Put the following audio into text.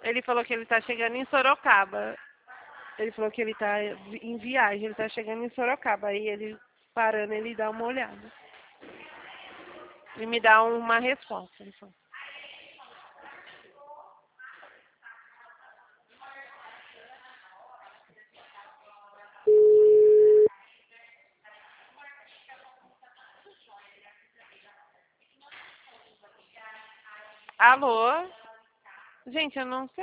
Ele falou que ele tá chegando em Sorocaba. Ele falou que ele tá em viagem, ele tá chegando em Sorocaba. Aí ele parando, ele dá uma olhada. E me dá uma resposta. Ele falou. Alô? Gente, eu não sei.